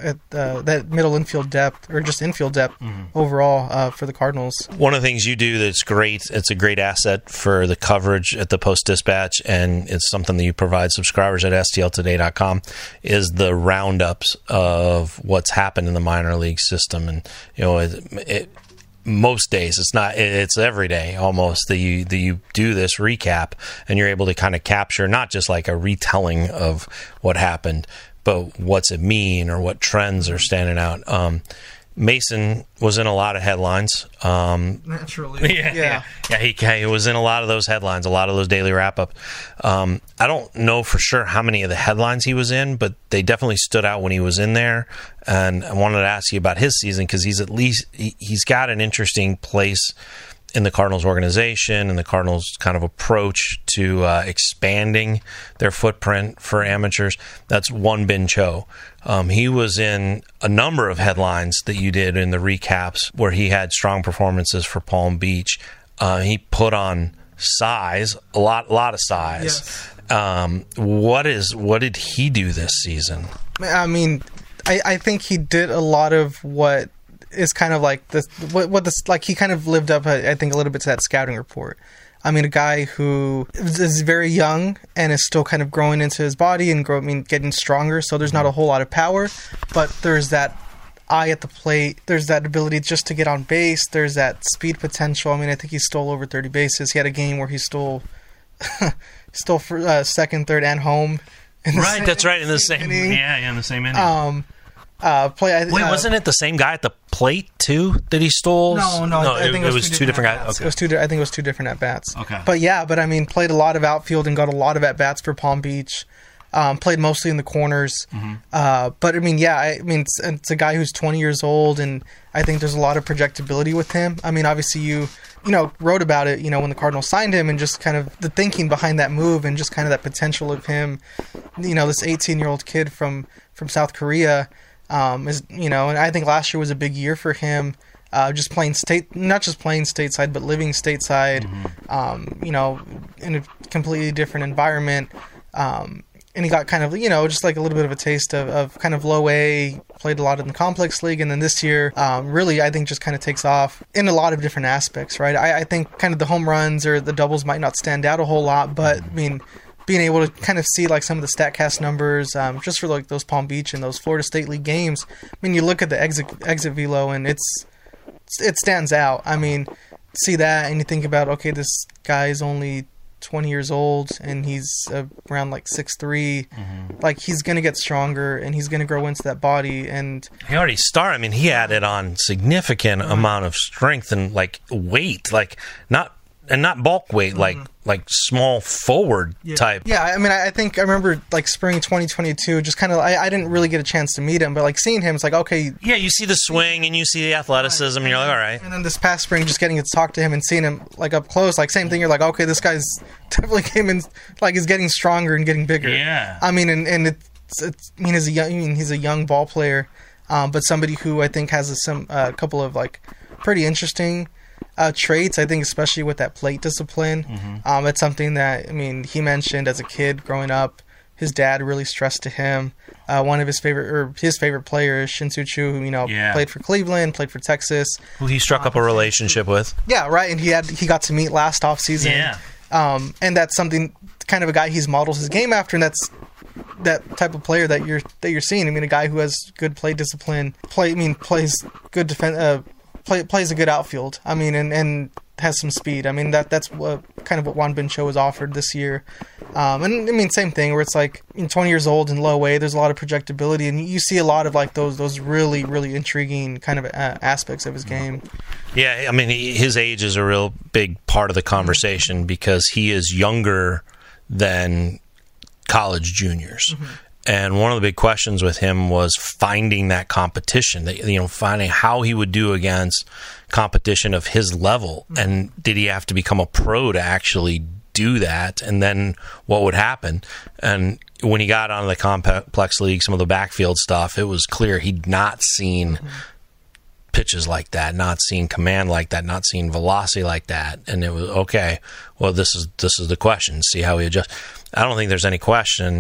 at uh, that middle infield depth, or just infield depth mm-hmm. overall uh, for the Cardinals. One of the things you do that's great, it's a great asset for the coverage at the Post-Dispatch, and it's something that you provide subscribers at S T L today dot com, is the roundups of what's happened in the minor league system. And, you know, it, it most days, it's not, it's every day almost that you that you do this recap, and you're able to kind of capture not just like a retelling of what happened, but what's it mean, or what trends are standing out. Um, Mason was in a lot of headlines. Um, Naturally. Yeah, yeah. yeah he, he was in a lot of those headlines, a lot of those daily wrap-ups. Um, I don't know for sure how many of the headlines he was in, but they definitely stood out when he was in there. And I wanted to ask you about his season, because he's at least he, he's got an interesting place in the Cardinals organization and the Cardinals kind of approach to uh, expanding their footprint for amateurs. That's Won Bin Cho. Um, he was in a number of headlines that you did in the recaps where he had strong performances for Palm Beach. Uh, he put on size, a lot, lot of size. Yes. Um, what is what did he do this season? I mean, I, I think he did a lot of what is kind of like this, what, what this, like he kind of lived up, I think, a little bit to that scouting report. I mean, a guy who is very young and is still kind of growing into his body and grow, I mean, getting stronger. So there's not a whole lot of power, but there's that eye at the plate. There's that ability just to get on base. There's that speed potential. I mean, I think he stole over thirty bases. He had a game where he stole, stole for uh, second, third, and home. Right, same, that's right. In the same, inning. yeah, yeah, in the same inning. Um, Uh, play. Uh, Wait, wasn't it the same guy at the plate too that he stole? No, no, no I think it, it was, was two, two different, different guys. Okay. It was two. I think it was two different at bats. Okay, but yeah, but I mean, played a lot of outfield and got a lot of at bats for Palm Beach. Um, played mostly in the corners. Mm-hmm. Uh, but I mean, yeah, I, I mean, it's, it's a guy who's twenty years old, and I think there's a lot of projectability with him. I mean, obviously, you you know wrote about it, you know, when the Cardinals signed him, and just kind of the thinking behind that move, and just kind of that potential of him, you know, this eighteen year old kid from from South Korea. Um, is you know, and I think last year was a big year for him. Uh, just playing state, not just playing stateside, but living stateside. Mm-hmm. Um, you know, in a completely different environment. Um, and he got kind of, you know, just like a little bit of a taste of, of kind of low A. Played a lot in the complex league, and then this year, um, really, I think just kind of takes off in a lot of different aspects. Right? I, I think kind of the home runs or the doubles might not stand out a whole lot, but I mean, being able to kind of see like some of the StatCast numbers, um, just for like those Palm Beach and those Florida State League games. I mean, you look at the exit exit velo and it's it stands out. I mean, see that and you think about, okay, this guy is only twenty years old and he's uh, around like six three. Mm-hmm. Like he's gonna get stronger and he's gonna grow into that body. And he already started. I mean, he added on significant mm-hmm. amount of strength and like weight, like not. And not bulk weight, mm-hmm. like like small forward yeah. type. Yeah, I mean, I think I remember like spring twenty twenty-two, just kind of, I, I didn't really get a chance to meet him, but like seeing him, it's like, okay. Yeah, you see the swing and you see the athleticism, right. and you're like, all right. And then this past spring, just getting to talk to him and seeing him like up close, like same thing, you're like, okay, this guy's definitely came in, like he's getting stronger and getting bigger. Yeah. I mean, and, and it's, it's, I mean, he's a young, I mean, he's a young ball player, um, but somebody who I think has a, some a uh, couple of like pretty interesting Uh, traits, I think, especially with that plate discipline. Mm-hmm. Um, it's something that, I mean, he mentioned as a kid growing up, his dad really stressed to him. Uh, one of his favorite, or his favorite players, Shin-Soo Choo, who, you know, yeah. played for Cleveland, played for Texas. Who he struck um, up a relationship with. Yeah, right, and he had he got to meet last offseason. Yeah. Um, and that's something, kind of a guy he's modeled his game after, and that's that type of player that you're that you're seeing. I mean, a guy who has good play discipline, play, I mean, plays good defense, uh, Play, plays a good outfield. I mean, and, and has some speed. I mean, that that's what kind of what Won Bin Cho has offered this year. Um, and I mean, same thing where it's like, you know, twenty years old and low A. There's a lot of projectability, and you see a lot of like those those really really intriguing kind of uh, aspects of his game. Yeah, I mean, he, his age is a real big part of the conversation because he is younger than college juniors. Mm-hmm. And one of the big questions with him was finding that competition, that, you know, finding how he would do against competition of his level. Mm-hmm. And did he have to become a pro to actually do that? And then what would happen? And when he got onto the complex league, some of the backfield stuff, it was clear he'd not seen mm-hmm. pitches like that, not seen command like that, not seen velocity like that. And it was, okay, well, this is this is the question. See how he adjusts. I don't think there's any question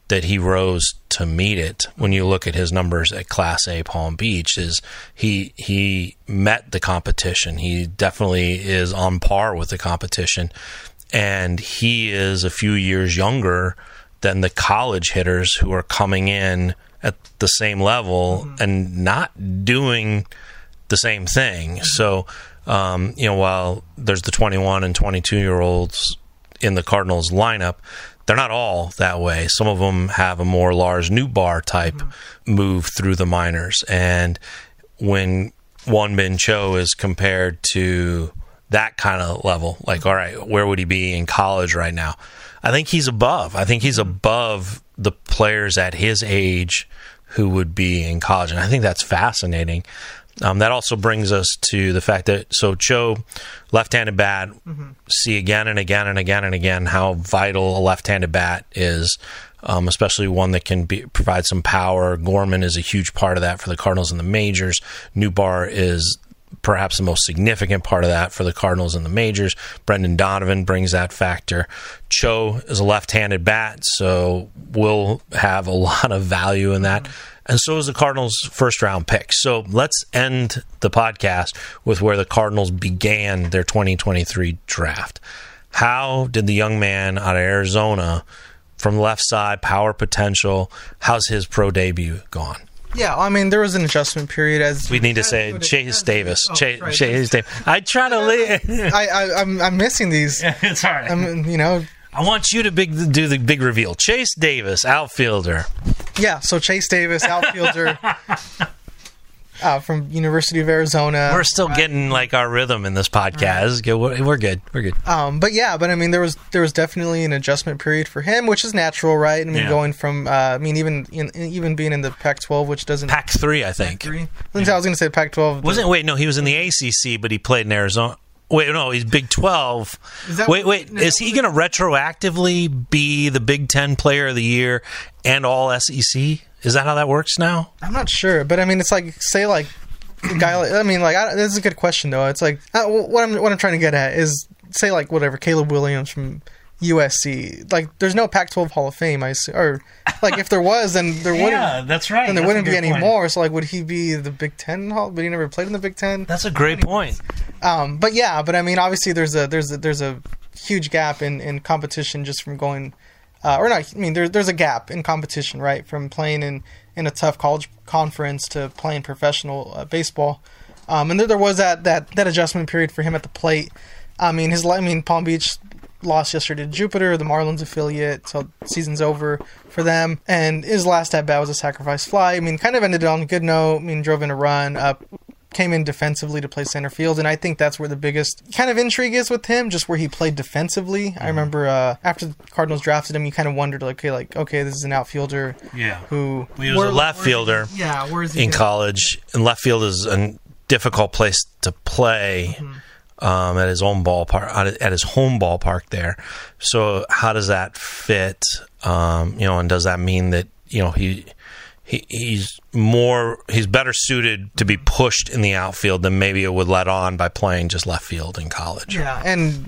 that he rose to meet it. When you look at his numbers at Class A Palm Beach, is he he met the competition. He definitely is on par with the competition, and he is a few years younger than the college hitters who are coming in at the same level mm-hmm. and not doing the same thing. Mm-hmm. So, um, you know, while there's the twenty-one and twenty-two year olds in the Cardinals lineup, they're not all that way. Some of them have a more Lars Nootbaar type mm-hmm. move through the minors. And when Won-Bin Cho is compared to that kind of level, like, all right, where would he be in college right now? I think he's above. I think he's above the players at his age who would be in college. And I think that's fascinating. Um, that also brings us to the fact that, so Cho, left-handed bat, mm-hmm. see again and again and again and again how vital a left-handed bat is, um, especially one that can be, provide some power. Gorman is a huge part of that for the Cardinals in the majors. Nootbaar is perhaps the most significant part of that for the Cardinals in the majors. Brendan Donovan brings that factor. Cho is a left-handed bat, so will have a lot of value in that. Mm-hmm. And so is the Cardinals' first-round pick. So let's end the podcast with where the Cardinals began their twenty twenty-three draft. How did the young man out of Arizona, from the left side, power potential, how's his pro debut gone? Yeah, I mean, there was an adjustment period. As we need to say Chase Davis. Oh, Chase, right. Chase Davis. I try to leave. I, I, I'm, I'm missing these. It's all right. I'm, you know, I want you to big, do the big reveal. Chase Davis, outfielder. Yeah, so Chase Davis, outfielder uh, from University of Arizona. We're still getting like our rhythm in this podcast. Right. We're good. We're good. Um, but yeah, but I mean, there was there was definitely an adjustment period for him, which is natural, right? I mean, yeah. going from, uh, I mean, even in, even being in the Pac twelve, which doesn't Pac three, I think. Pac three? I think yeah. I was going to say Pac twelve. Wasn't wait? No, he was in the A C C, but he played in Arizona. Wait, no, he's Big twelve. Is wait, wait, is he going to retroactively be the Big Ten Player of the Year and All S E C? Is that how that works now? I'm not sure, but I mean, it's like, say, like, a guy like, I mean, like, I, this is a good question, though. It's like, uh, what I'm what I'm trying to get at is, say, like, whatever, Caleb Williams from U S C. Like, there's no Pac twelve Hall of Fame, I assume. Or, like, if there was, then there wouldn't. Yeah, that's right. Then there that's wouldn't be any point. more. So, like, would he be the Big Ten Hall? But he never played in the Big Ten. That's a great point. Um, but yeah, but I mean, obviously, there's a there's a, there's a huge gap in, in competition just from going, uh, or not. I mean, there's there's a gap in competition, right, from playing in, in a tough college conference to playing professional uh, baseball. Um, and there, there was that, that, that adjustment period for him at the plate. I mean, his I mean, Palm Beach lost yesterday to Jupiter, the Marlins affiliate, so season's over for them. And his last at bat was a sacrifice fly. I mean, kind of ended on a good note. I mean, drove in a run, uh, came in defensively to play center field, and I think that's where the biggest kind of intrigue is with him, just where he played defensively. Mm-hmm. I remember uh, after the Cardinals drafted him, you kind of wondered, like, okay, like, okay, this is an outfielder yeah. who... Well, he was where, a left fielder he, yeah, where is he in college, and left field is a difficult place to play. Mm-hmm. Um, at his own ballpark, at his home ballpark there. So how does that fit? Um, you know, and does that mean that, you know, he, he he's more he's better suited to be pushed in the outfield than maybe it would let on by playing just left field in college? Yeah, and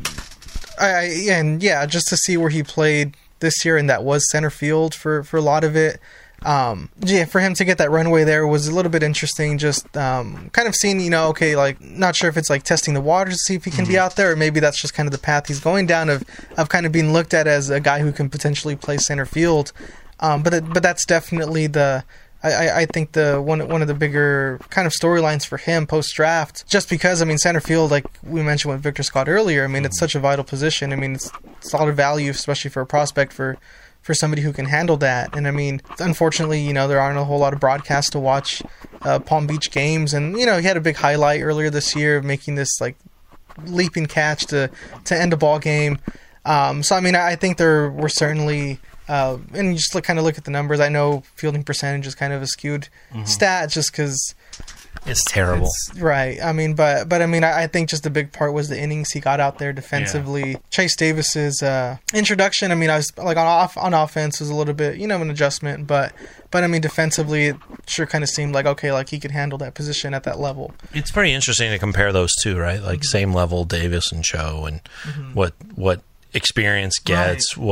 I and yeah, just to see where he played this year, and that was center field for, for a lot of it. Um, yeah, for him to get that runway there was a little bit interesting. Just um, kind of seeing, you know, okay, like, not sure if it's like testing the waters to see if he can mm-hmm. be out there, or maybe that's just kind of the path he's going down of of kind of being looked at as a guy who can potentially play center field. Um, but it, but that's definitely the I, I think the one one of the bigger kind of storylines for him post draft. Just because I mean, center field, like we mentioned with Victor Scott earlier, I mean, it's such a vital position. I mean, it's, it's a lot of value, especially for a prospect for. for somebody who can handle that. And I mean, unfortunately, you know, there aren't a whole lot of broadcasts to watch uh, Palm Beach games. And, you know, he had a big highlight earlier this year of making this, like, leaping catch to, to end a ball game. Um, so, I mean, I think there were certainly, uh, and you just look, kind of look at the numbers. I know fielding percentage is kind of a skewed mm-hmm. stat just because... It's terrible. It's, right. I mean, but, but I mean, I, I think just the big part was the innings he got out there defensively. Yeah. Chase Davis's uh, introduction, I mean, I was like on off on offense was a little bit, you know, an adjustment, but, but I mean, defensively, it sure kind of seemed like, okay, like he could handle that position at that level. It's pretty interesting to compare those two, right? Like mm-hmm. same level, Davis and Cho, and mm-hmm. what, what experience gets, right. what,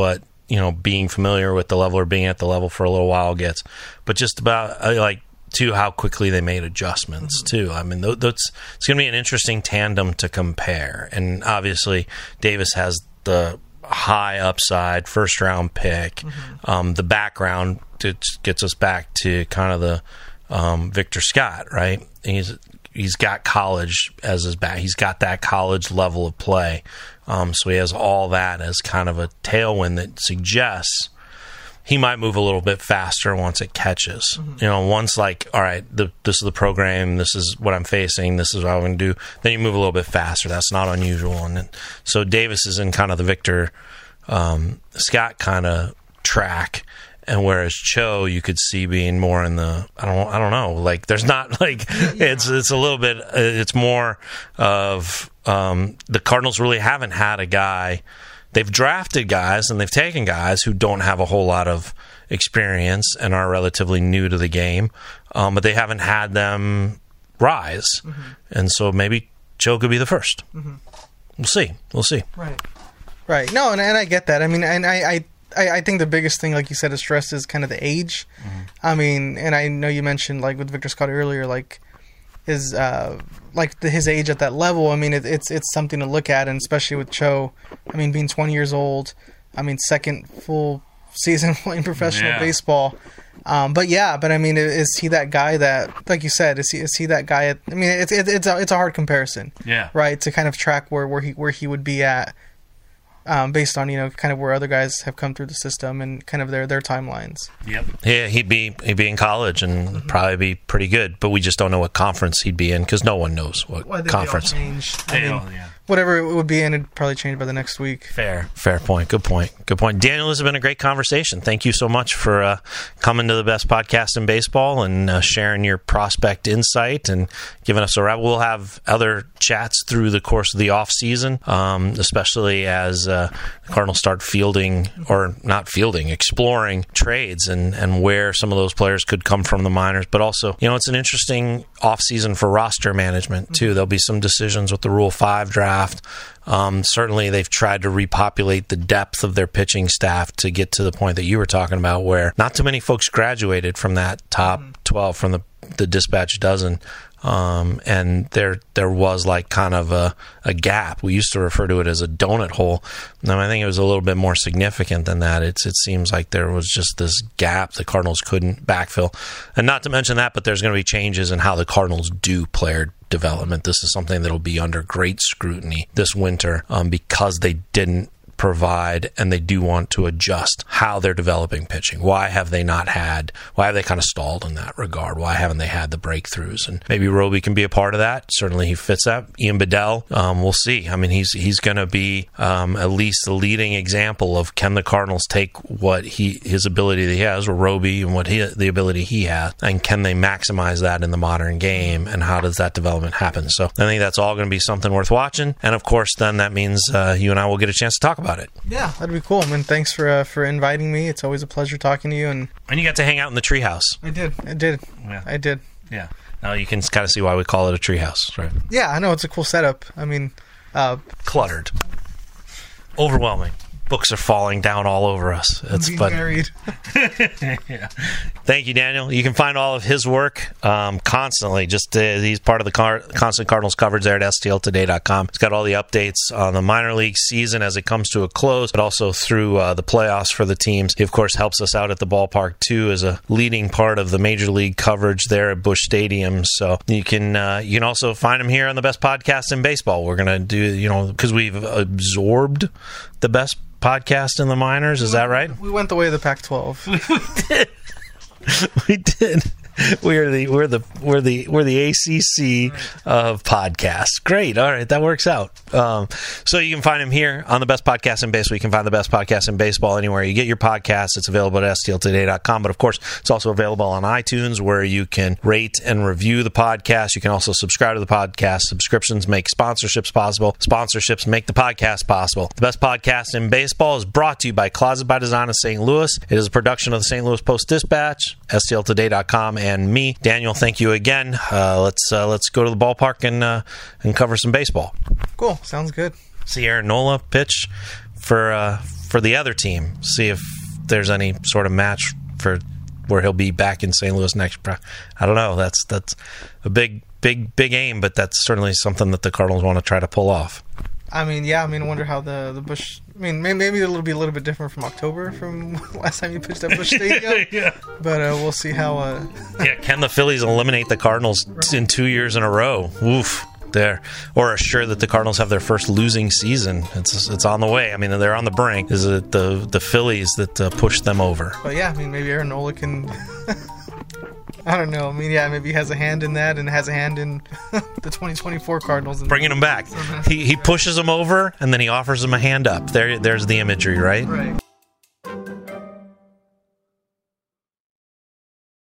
you know, being familiar with the level or being at the level for a little while gets, but just about uh, like to how quickly they made adjustments mm-hmm. too. I mean, th- that's it's going to be an interesting tandem to compare. And obviously, Davis has the high upside first round pick. Mm-hmm. Um, the background gets us back to kind of the um, Victor Scott, right? He's he's got college as his back. He's got that college level of play. Um, so he has all that as kind of a tailwind that suggests he might move a little bit faster once it catches. Mm-hmm. You know, once like, all right, the, this is the program, this is what I'm facing, this is what I'm going to do, then you move a little bit faster. That's not unusual. And then, so Davis is in kind of the Victor um, Scott kind of track. And whereas Cho, you could see being more in the, I don't, I don't know, like there's not like yeah. it's it's a little bit, it's more of um, the Cardinals really haven't had a guy. They've drafted guys and they've taken guys who don't have a whole lot of experience and are relatively new to the game, um, but they haven't had them rise. Mm-hmm. And so maybe Cho could be the first. Mm-hmm. We'll see. We'll see. Right. Right. No, and, and I get that. I mean, and I. I I, I think the biggest thing, like you said, is stress is kind of the age. Mm-hmm. I mean, and I know you mentioned, like, with Victor Scott earlier, like, his, uh, like, the, his age at that level. I mean, it, it's it's something to look at, and especially with Cho, I mean, being twenty years old, I mean, second full season playing professional yeah. baseball. Um, but, yeah, but, I mean, is he that guy that, like you said, is he is he that guy at, I mean, it's, it's, a, it's a hard comparison. Yeah. Right, to kind of track where, where he where he would be at. Um, based on, you know, kind of where other guys have come through the system and kind of their, their timelines. Yep. Yeah, he'd be he'd be in college and mm-hmm. probably be pretty good, but we just don't know what conference he'd be in because no one knows what well, conference. They all change. I mean, all, yeah. Whatever it would be in, it'd probably change by the next week. Fair, fair point. Good point. Good point. Daniel, this has been a great conversation. Thank you so much for uh, coming to the best podcast in baseball and uh, sharing your prospect insight and giving us a wrap. We'll have other chats through the course of the off season, um, especially as uh, the Cardinals start fielding or not fielding, exploring trades and, and where some of those players could come from the minors. But also, you know, it's an interesting off season for roster management too. There'll be some decisions with the Rule Five draft. Um, certainly, they've tried to repopulate the depth of their pitching staff to get to the point that you were talking about, where not too many folks graduated from that top twelve, from the the dispatch dozen. Um, and there there was like kind of a, a gap. We used to refer to it as a donut hole. Now, I think it was a little bit more significant than that. It's It seems like there was just this gap the Cardinals couldn't backfill. And not to mention that, but there's going to be changes in how the Cardinals do player development. This is something that will be under great scrutiny this winter um, because they didn't provide and they do want to adjust how they're developing pitching. Why have they not had, why have they kind of stalled in that regard? Why haven't they had the breakthroughs? And maybe Roby can be a part of that. Certainly he fits that. Ian Bedell, um, we'll see. I mean, he's he's going to be um, at least the leading example of can the Cardinals take what he his ability that he has, or Roby, and what he, the ability he has, and can they maximize that in the modern game, and how does that development happen? So I think that's all going to be something worth watching. And of course, then that means uh, you and I will get a chance to talk about it. Yeah, that'd be cool. I mean, thanks for uh, for inviting me. It's always a pleasure talking to you. And and you got to hang out in the treehouse. I did. I did. Yeah. I did. Yeah. Now you can kind of see why we call it a treehouse, right? Yeah, I know. It's a cool setup. I mean, uh, cluttered, overwhelming. Books are falling down all over us. It's fun. Married. Yeah. Thank you, Daniel. You can find all of his work um, constantly. Just uh, he's part of the Car- constant Cardinals coverage there at S T L today dot com. It's got all the updates on the minor league season as it comes to a close, but also through uh, the playoffs for the teams. He, of course, helps us out at the ballpark, too, as a leading part of the major league coverage there at Busch Stadium. So you can uh, you can also find him here on the best podcast in baseball. We're going to do, you know, because we've absorbed the best podcast in the minors. Is that right? We went the way of the Pac twelve. We did. We did. We're the we're the we're the we're the A C C of podcasts. Great. All right, that works out. Um, so you can find him here on the best podcast in baseball. You can find the best podcast in baseball anywhere you get your podcasts. It's available at S T L today dot com. But of course, it's also available on iTunes, where you can rate and review the podcast. You can also subscribe to the podcast. Subscriptions make sponsorships possible. Sponsorships make the podcast possible. The best podcast in baseball is brought to you by Closet by Design of Saint Louis. It is a production of the Saint Louis Post-Dispatch, S T L today dot com, and me, Daniel. Thank you again. Uh, let's uh, let's go to the ballpark and uh, and cover some baseball. Cool. Sounds good. See Aaron Nola pitch for uh, for the other team. See if there's any sort of match for where he'll be back in Saint Louis next. I don't know. That's that's a big, big, big aim, but that's certainly something that the Cardinals want to try to pull off. I mean, yeah. I mean, I wonder how the the Busch. I mean, maybe, maybe it'll be a little bit different from October, from last time you pitched at Busch Stadium. Yeah. But uh, we'll see how. Uh... yeah, can the Phillies eliminate the Cardinals right. in two years in a row? Oof. There, or assure that the Cardinals have their first losing season. It's it's on the way. I mean, they're on the brink. Is it the the Phillies that uh, pushed them over? But yeah, I mean, maybe Aaron Nola can. I don't know. I mean, yeah, maybe he has a hand in that, and has a hand in the twenty twenty-four Cardinals. Bringing them back. He he pushes them over, and then he offers them a hand up. There, there's the imagery, right? Right.